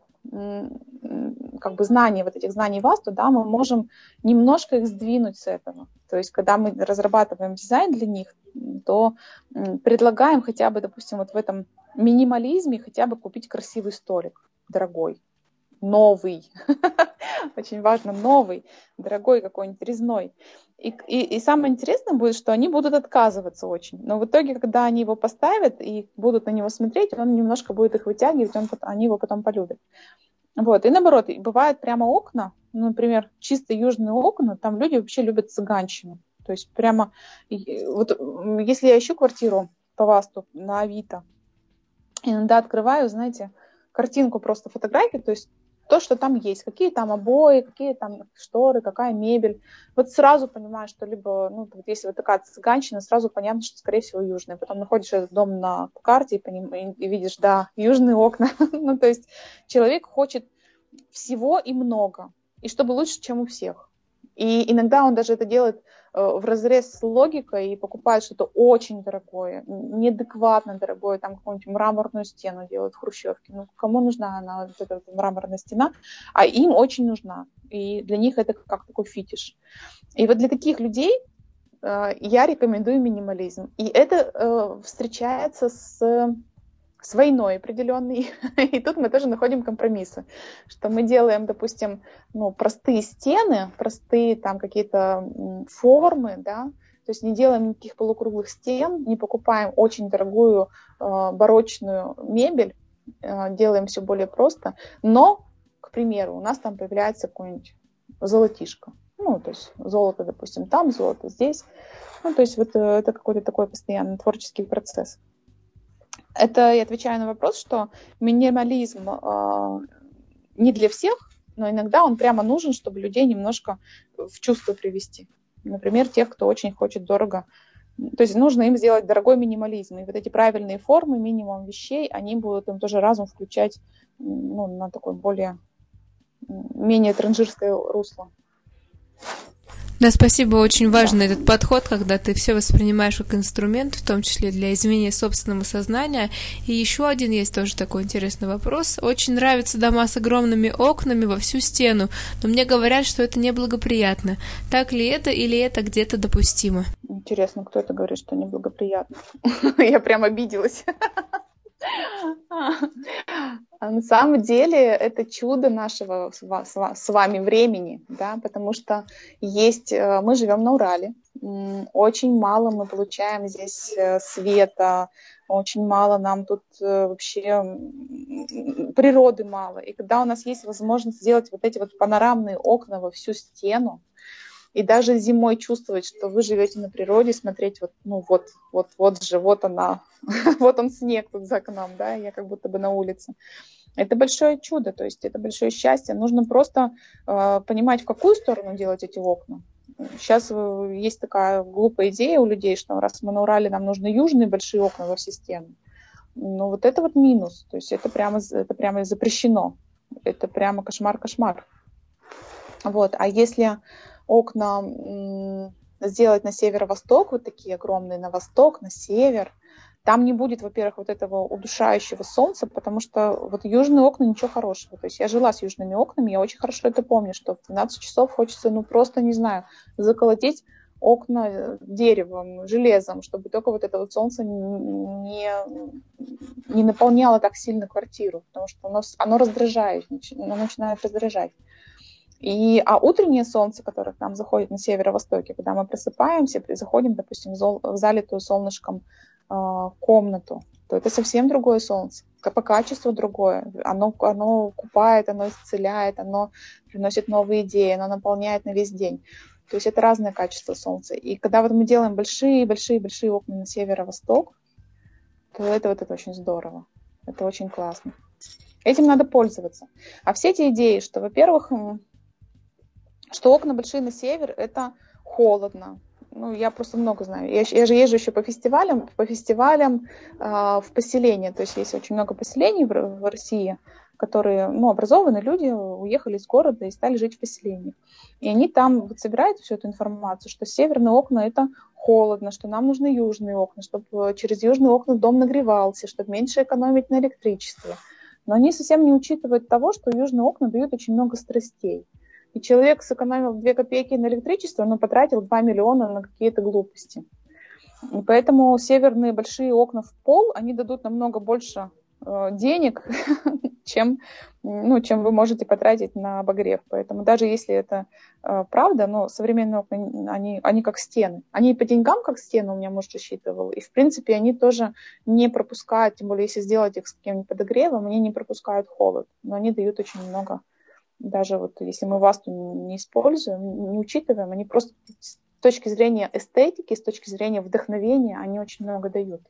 как бы знаний, вот этих знаний васту, да, мы можем немножко их сдвинуть с этого. То есть, когда мы разрабатываем дизайн для них, то предлагаем хотя бы, допустим, вот в этом минимализме хотя бы купить красивый столик, дорогой, новый. Очень важно, новый, дорогой какой-нибудь, резной. И, и, и самое интересное будет, что они будут отказываться очень. Но в итоге, когда они его поставят и будут на него смотреть, он немножко будет их вытягивать, он, они его потом полюбят. Вот. И наоборот, бывают прямо окна, ну, например, чисто южные окна, там люди вообще любят цыганщину. То есть прямо, вот если я ищу квартиру по васту на Авито, иногда открываю, знаете, картинку, просто фотографии, то есть то, что там есть, какие там обои, какие там шторы, какая мебель. Вот сразу понимаешь, что либо, ну, вот если вот такая цыганщина, сразу понятно, что, скорее всего, южная. Потом находишь этот дом на карте и, поним, и, и видишь, да, южные окна. Ну, то есть человек хочет всего и много, и чтобы лучше, чем у всех. И иногда он даже это делает в разрез с логикой и покупает что-то очень дорогое, неадекватно дорогое, там какую-нибудь мраморную стену делают в хрущевке. Ну, кому нужна она, вот эта вот мраморная стена? А им очень нужна. И для них это как такой фетиш. И вот для таких людей э, я рекомендую минимализм. И это э, встречается с... с войной определенной. И тут мы тоже находим компромиссы, что мы делаем, допустим, ну, простые стены, простые там какие-то формы, да, то есть не делаем никаких полукруглых стен, не покупаем очень дорогую э, барочную мебель, э, делаем все более просто, но, к примеру, у нас там появляется какой-нибудь золотишко. Ну, то есть золото, допустим, там, золото здесь. Ну, то есть вот это какой-то такой постоянный творческий процесс. Это я отвечаю на вопрос, что минимализм э, не для всех, но иногда он прямо нужен, чтобы людей немножко в чувство привести. Например, тех, кто очень хочет дорого. То есть нужно им сделать дорогой минимализм. И вот эти правильные формы, минимум вещей, они будут им тоже разум включать, ну, на такое более, менее транжирское русло. Да, спасибо. Очень важен этот подход, когда ты все воспринимаешь как инструмент, в том числе для изменения собственного сознания. И еще один есть тоже такой интересный вопрос. Очень нравятся дома с огромными окнами во всю стену, но мне говорят, что это неблагоприятно. Так ли это или это где-то допустимо? Интересно, кто это говорит, что неблагоприятно? Я прям обиделась. А на самом деле это чудо нашего с вами времени, да, потому что есть, мы живем на Урале, очень мало мы получаем здесь света, очень мало нам тут вообще природы мало. И когда у нас есть возможность сделать вот эти вот панорамные окна во всю стену, и даже зимой чувствовать, что вы живете на природе, смотреть вот, ну вот, вот, вот же, вот она, вот он снег тут за окном, да, я как будто бы на улице. Это большое чудо, то есть это большое счастье. Нужно просто э, понимать, в какую сторону делать эти окна. Сейчас есть такая глупая идея у людей, что раз мы на Урале, нам нужны южные большие окна во все стены. Но вот это вот минус, то есть это прямо, это прямо запрещено. Это прямо кошмар-кошмар. Вот, а если окна м, сделать на северо-восток, вот такие огромные, на восток, на север, там не будет, во-первых, вот этого удушающего солнца, потому что вот южные окна ничего хорошего. То есть я жила с южными окнами, я очень хорошо это помню, что в двенадцать часов хочется, ну просто, не знаю, заколотить окна деревом, железом, чтобы только вот это вот солнце не, не наполняло так сильно квартиру, потому что оно, оно раздражает, оно начинает раздражать. И, а утреннее солнце, которое к нам заходит на северо-востоке, когда мы просыпаемся, заходим, допустим, в залитую солнышком э, комнату, то это совсем другое солнце. по качеству другое. Оно, оно купает, оно исцеляет, оно приносит новые идеи, оно наполняет на весь день. То есть это разное качество Солнца. И когда вот мы делаем большие-большие-большие окна на северо-восток, то это вот это очень здорово. Это очень классно. Этим надо пользоваться. А все эти идеи, что, во-первых, что окна большие на север, это холодно. Ну, я просто много знаю. Я, я же езжу еще по фестивалям, по фестивалям э, в поселения. То есть есть очень много поселений в, в России, которые, ну, образованные люди уехали из города и стали жить в поселении. И они там вот собирают всю эту информацию, что северные окна это холодно, что нам нужны южные окна, чтобы через южные окна дом нагревался, чтобы меньше экономить на электричестве. Но они совсем не учитывают того, что южные окна дают очень много страстей. И человек сэкономил две копейки на электричество, но потратил два миллиона на какие-то глупости. И поэтому северные большие окна в пол, они дадут намного больше э, денег, чем, ну, чем вы можете потратить на обогрев. Поэтому даже если это э, правда, но современные окна, они, они как стены. Они по деньгам как стены, у меня муж рассчитывал. И в принципе они тоже не пропускают, тем более если сделать их с каким-нибудь подогревом, они не пропускают холод. Но они дают очень много. Даже вот если мы васту не используем, не учитываем, они просто с точки зрения эстетики, с точки зрения вдохновения, они очень много дают.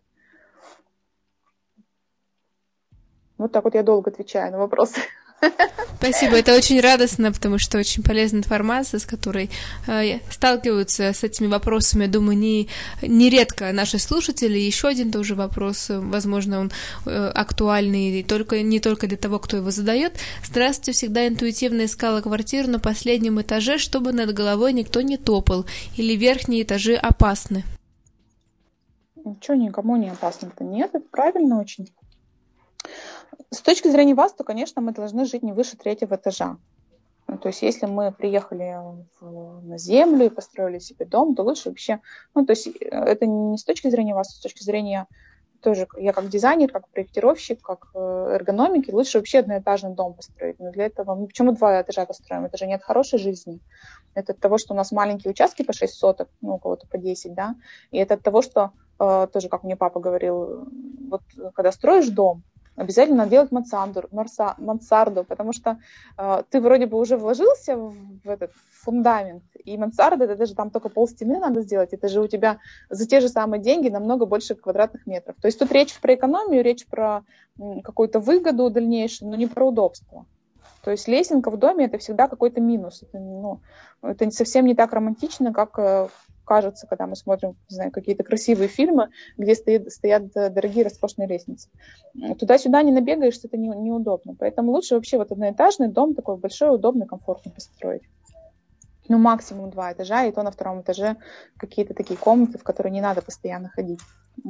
Вот так вот я долго отвечаю на вопросы. Спасибо, это очень радостно, потому что очень полезная информация, с которой э, сталкиваются с этими вопросами, я думаю, не, нередко наши слушатели. Еще один тоже вопрос, возможно, он э, актуальный и только, не только для того, кто его задает. Здравствуйте, всегда интуитивно искала квартиру на последнем этаже, чтобы над головой никто не топал, или верхние этажи опасны? Ничего никому не опасно-то нет, это правильно очень. С точки зрения васту, конечно, мы должны жить не выше третьего этажа. Ну, то есть, если мы приехали в, на землю и построили себе дом, то лучше вообще... Ну, то есть, это не с точки зрения васту, с точки зрения тоже, я как дизайнер, как проектировщик, как эргономики, лучше вообще одноэтажный дом построить. Но для этого... Ну, почему два этажа построим? Это же не от хорошей жизни. Это от того, что у нас маленькие участки по шесть соток, ну, у кого-то по десять, да, и это от того, что, тоже, как мне папа говорил, вот когда строишь дом, обязательно надо делать мансарду, мансарду, потому что э, ты вроде бы уже вложился в, в этот фундамент, и мансарда, это даже там только пол стены надо сделать, это же у тебя за те же самые деньги намного больше квадратных метров. То есть тут речь про экономию, речь про м, какую-то выгоду дальнейшую, но не про удобство. То есть лесенка в доме это всегда какой-то минус. Это, ну, это совсем не так романтично, как э, кажется, когда мы смотрим, не знаю, какие-то красивые фильмы, где стоят, стоят дорогие роскошные лестницы. Туда-сюда не набегаешься, это не, неудобно. Поэтому лучше вообще вот одноэтажный дом такой большой, удобный, комфортный построить. Ну, максимум два этажа, и то на втором этаже какие-то такие комнаты, в которые не надо постоянно ходить.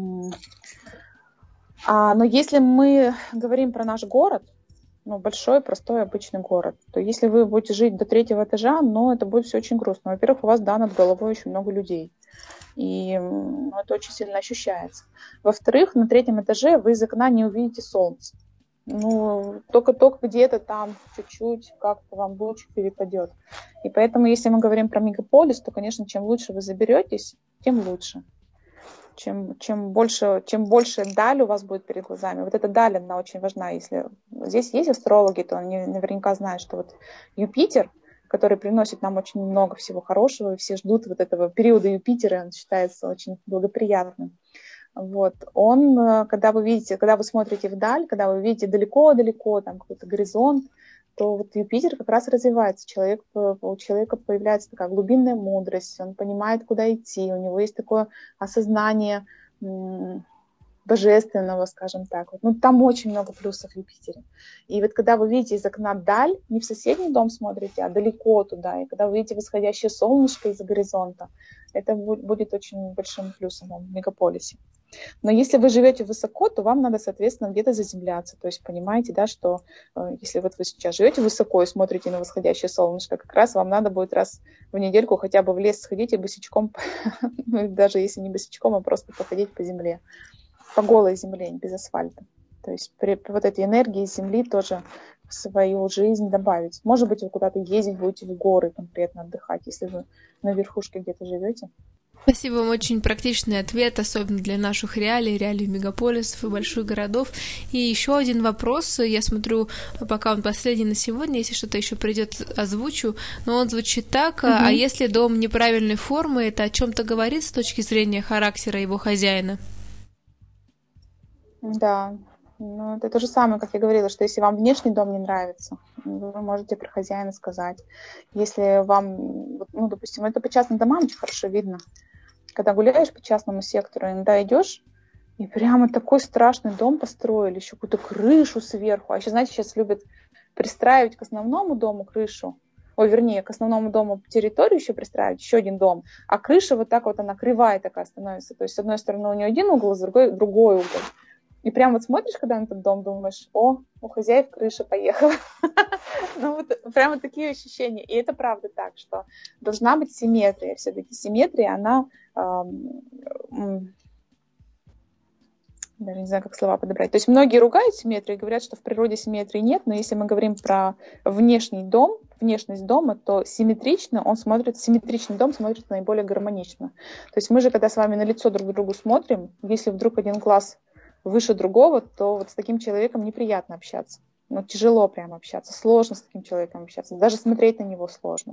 А, но если мы говорим про наш город, ну, большой, простой, обычный город, то если вы будете жить до третьего этажа, ну, это будет все очень грустно. Во-первых, у вас, да, над головой очень много людей, и ну, это очень сильно ощущается. Во-вторых, на третьем этаже вы из окна не увидите солнце. Ну, только-только где-то там чуть-чуть как-то вам лучик перепадет. И поэтому, если мы говорим про мегаполис, то, конечно, чем лучше вы заберетесь, тем лучше. Чем, чем, больше, чем больше даль у вас будет перед глазами. Вот эта даль, она очень важна. Если здесь есть астрологи, то они наверняка знают, что вот Юпитер, который приносит нам очень много всего хорошего, и все ждут вот этого периода Юпитера, он считается очень благоприятным. Вот. Он, когда вы видите, когда вы смотрите вдаль, когда вы видите далеко-далеко там какой-то горизонт, то вот Юпитер как раз развивается. Человек, у человека появляется такая глубинная мудрость, он понимает, куда идти, у него есть такое осознание м- божественного, скажем так. Ну, там очень много плюсов в Юпитере. И вот когда вы видите из окна даль, не в соседний дом смотрите, а далеко туда, и когда вы видите восходящее солнышко из-за горизонта, это будет очень большим плюсом в мегаполисе. Но если вы живете высоко, то вам надо, соответственно, где-то заземляться. То есть понимаете, да, что э, если вот вы сейчас живете высоко и смотрите на восходящее солнышко, как раз вам надо будет раз в недельку хотя бы в лес сходить и босичком, ну, даже если не босичком, а просто походить по земле, по голой земле, без асфальта. То есть при вот этой энергии земли тоже в свою жизнь добавить. Может быть, вы куда-то ездить будете в горы конкретно отдыхать, если вы на верхушке где-то живете. Спасибо вам, очень практичный ответ, особенно для наших реалий, реалий мегаполисов и больших городов. И еще один вопрос, я смотрю, пока он последний на сегодня, если что-то еще придет, озвучу, но он звучит так: угу. А если дом неправильной формы, это о чем-то говорит с точки зрения характера его хозяина? Да, ну это то же самое, как я говорила, что если вам внешний дом не нравится, вы можете про хозяина сказать. Если вам, ну, допустим, это по частным домам очень хорошо видно. Когда гуляешь по частному сектору, иногда идешь, и прямо такой страшный дом построили, еще какую-то крышу сверху. А еще, знаете, сейчас любят пристраивать к основному дому крышу, ой, вернее, к основному дому территорию еще пристраивать, еще один дом, а крыша вот так вот, она кривая такая становится. То есть, с одной стороны, у нее один угол, с другой другой угол. И прям вот смотришь, когда на этот дом, думаешь: о, у хозяев крыша поехала. Ну вот прямо такие ощущения. И это правда так, что должна быть симметрия. Все-таки симметрия, она... Даже не знаю, как слова подобрать. То есть многие ругают симметрию и говорят, что в природе симметрии нет, но если мы говорим про внешний дом, внешность дома, то симметрично он смотрит, симметричный дом смотрит наиболее гармонично. То есть мы же, когда с вами на лицо друг к другу смотрим, если вдруг один глаз выше другого, то вот с таким человеком неприятно общаться. Ну, тяжело прямо общаться, сложно с таким человеком общаться, даже смотреть на него сложно.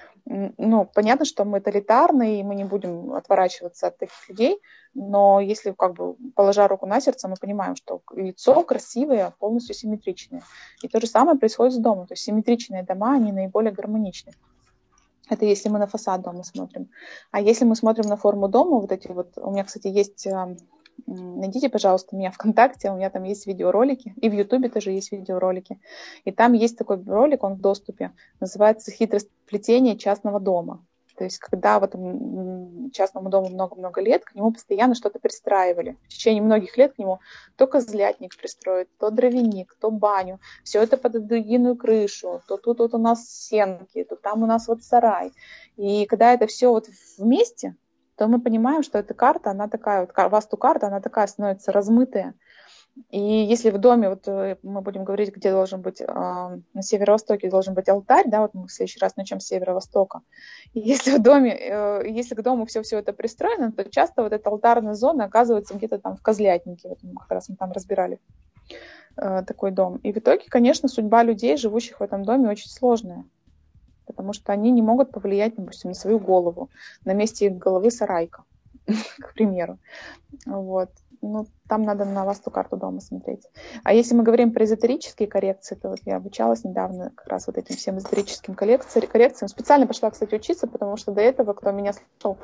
Ну, понятно, что мы тоталитарны, и мы не будем отворачиваться от таких людей, но если, как бы, положа руку на сердце, мы понимаем, что лицо красивое, полностью симметричное. И то же самое происходит с домом. То есть симметричные дома, они наиболее гармоничны. Это если мы на фасад дома смотрим. А если мы смотрим на форму дома, вот эти вот, у меня, кстати, есть... Найдите, пожалуйста, меня ВКонтакте, у меня там есть видеоролики, и в Ютубе тоже есть видеоролики. И там есть такой ролик, он в доступе, называется «Хитрость плетения частного дома». То есть, когда вот частному дому много-много лет, к нему постоянно что-то пристраивали. В течение многих лет к нему то козлятник пристроят, то дровяник, то баню. Все это под единую крышу. То тут вот у нас сенки, то там у нас вот сарай. И когда это все вот вместе, то мы понимаем, что эта карта, она такая, вот васту-карта, она такая становится размытая. И если в доме, вот мы будем говорить, где должен быть, э, на северо-востоке должен быть алтарь, да, вот мы в следующий раз начнем с северо-востока. И если в доме, э, если к дому все-все это пристроено, то часто вот эта алтарная зона оказывается где-то там в Козлятнике, вот мы как раз мы там разбирали э, такой дом. И в итоге, конечно, судьба людей, живущих в этом доме, очень сложная. Потому что они не могут повлиять, допустим, на свою голову. На месте их головы сарайка, к примеру. Вот. Ну, там надо на васту карту дома смотреть. А если мы говорим про эзотерические коррекции, то вот я обучалась недавно как раз вот этим всем эзотерическим коррекциям. Специально пошла, кстати, учиться, потому что до этого, кто меня слушал,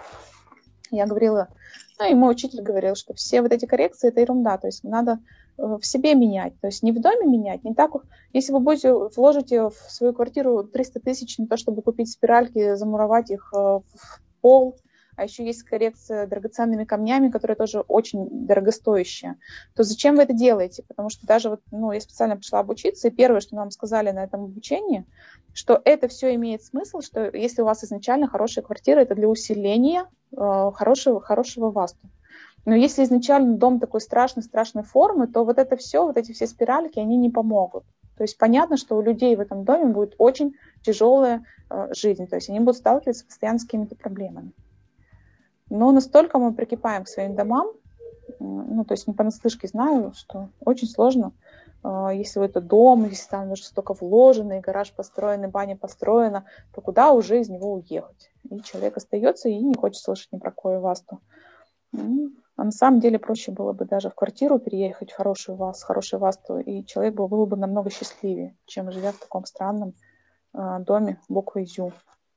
я говорила, ну и мой учитель говорил, что все вот эти коррекции — это ерунда. То есть надо в себе менять, то есть не в доме менять, не так. Если вы будете вложите в свою квартиру триста тысяч на то, чтобы купить спиральки, замуровать их в пол, а еще есть коррекция драгоценными камнями, которые тоже очень дорогостоящие, то зачем вы это делаете? Потому что даже вот, ну, я специально пришла обучиться, и первое, что нам сказали на этом обучении, что это все имеет смысл, что если у вас изначально хорошая квартира, это для усиления э, хорошего, хорошего васту. Но если изначально дом такой страшной, страшной формы, то вот это все, вот эти все спиральки, они не помогут. То есть понятно, что у людей в этом доме будет очень тяжелая э, жизнь, то есть они будут сталкиваться постоянно с какими-то проблемами. Но настолько мы прикипаем к своим домам, ну, то есть не понаслышке знаю, что очень сложно, э, если это дом, если там уже столько вложено, и гараж построен, и баня построена, то куда уже из него уехать? И человек остается и не хочет слышать ни про какую васту. А на самом деле проще было бы даже в квартиру переехать, в хорошую васту, хорошую васту, и человек был, был бы намного счастливее, чем живя в таком странном э, доме буквой «Зю».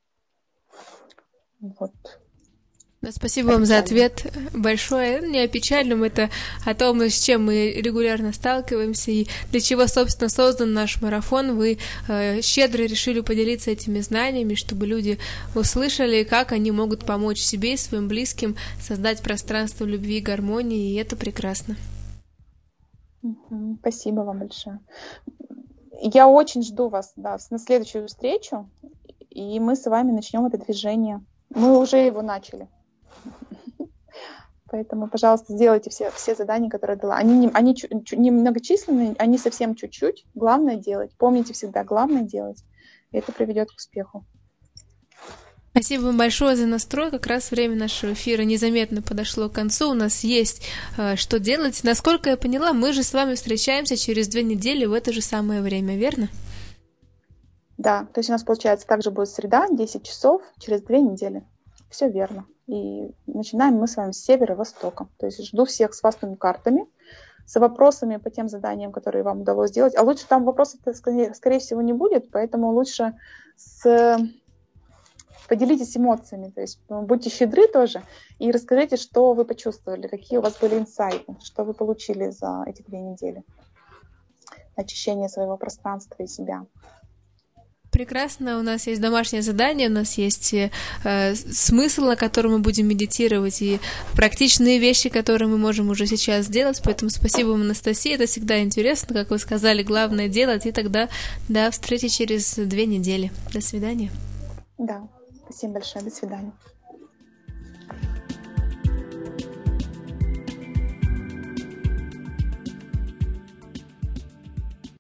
Вот. Спасибо вам за ответ большое. Не о печальном, это о том, с чем мы регулярно сталкиваемся и для чего, собственно, создан наш марафон. Вы э, щедро решили поделиться этими знаниями, чтобы люди услышали, как они могут помочь себе и своим близким создать пространство любви и гармонии, и это прекрасно. Спасибо вам большое. Я очень жду вас, да, на следующую встречу, и мы с вами начнем это движение. Мы уже его начали. Поэтому, пожалуйста, сделайте все, все задания, которые я дала. Они, не, они чу, чу, не многочисленные, они совсем чуть-чуть. Главное делать. Помните всегда, главное делать. И это приведет к успеху. Спасибо вам большое за настрой. Как раз время нашего эфира незаметно подошло к концу. У нас есть э, что делать. Насколько я поняла, мы же с вами встречаемся через две недели в это же самое время, верно? Да, то есть у нас получается также будет среда, десять часов, через две недели. Все верно. И начинаем мы с вами с севера-востока. То есть жду всех с вастными картами, с вопросами по тем заданиям, которые вам удалось сделать. А лучше там вопросов, скорее, скорее всего, не будет, поэтому лучше с... поделитесь эмоциями, то есть будьте щедры тоже и расскажите, что вы почувствовали, какие у вас были инсайты, что вы получили за эти две недели. Очищение своего пространства и себя. Прекрасно, у нас есть домашнее задание, у нас есть э, смысл, на котором мы будем медитировать, и практичные вещи, которые мы можем уже сейчас сделать, поэтому спасибо вам, Анастасия, это всегда интересно, как вы сказали, главное делать, и тогда до встречи через две недели. До свидания. Да, спасибо большое, до свидания.